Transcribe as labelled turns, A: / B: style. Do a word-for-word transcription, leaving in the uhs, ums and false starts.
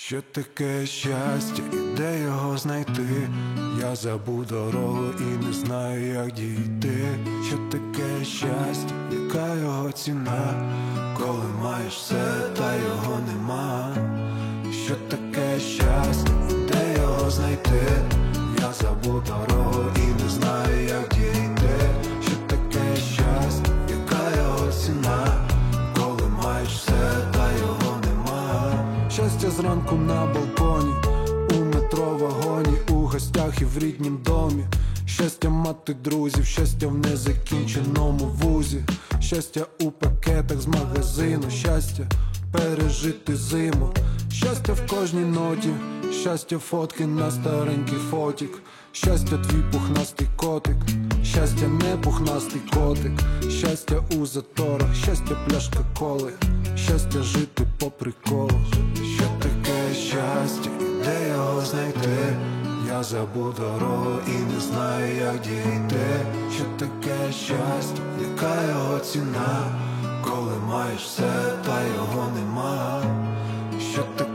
A: Що таке щастя і де його знайти? Я забув дорогу і не знаю, як дійти. Що таке щастя, яка його ціна? Коли маєш все, та його нема. Що таке щастя і де його знайти? Я забув дорогу і не знаю, як дійти. Що таке щастя, яка його ціна? Коли маєш все, та його нема. Щастя зранку на балконі, у метро вагоні, у гостях і в ріднім домі. Щастя мати друзів, щастя в незакінченому вузі. Щастя у пакетах з магазину, щастя пережити зиму. Щастя в кожній ноті, щастя фотки на старенький фотік. Щастя твій пухнастий котик, щастя не пухнастий котик. Щастя у заторах, щастя пляшка коли. Щастя жити по приколу. Що таке щастя і де його знайти? Я забув дорогу і не знаю, як дійти. Що таке щастя, яка його ціна? Коли маєш все, та його нема. Що таке